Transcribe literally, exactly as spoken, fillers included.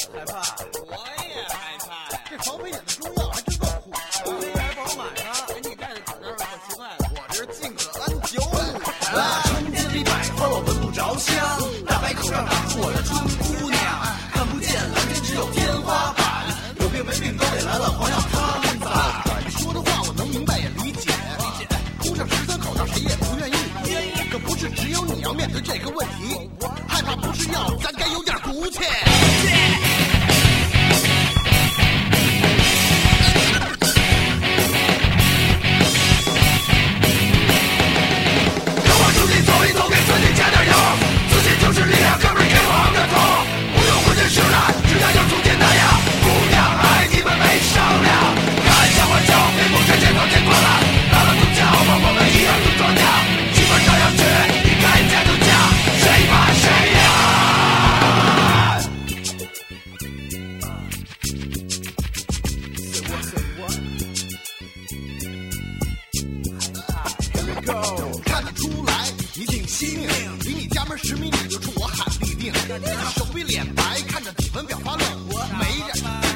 害怕， 我也害怕呀。 这防非典的中药还真够苦， 我这还不好买呢。哎，你带的口罩可奇怪了， 我这是进口的 N 九五。 春天里百花我闻不着香，大白口罩挡住我的春姑娘，看不见蓝天只有天花板，有病没病都得来了黄药汤子。 你说的话我能明白也理解，理解。敷上十三口罩谁也不愿意，愿意。可不是只有你要面对这个问题，害怕不是药，咱该有点骨气。看得出来你挺惜命，离你家门十米你就冲我喊立定，你手比脸白，看着体温表发冷，没人。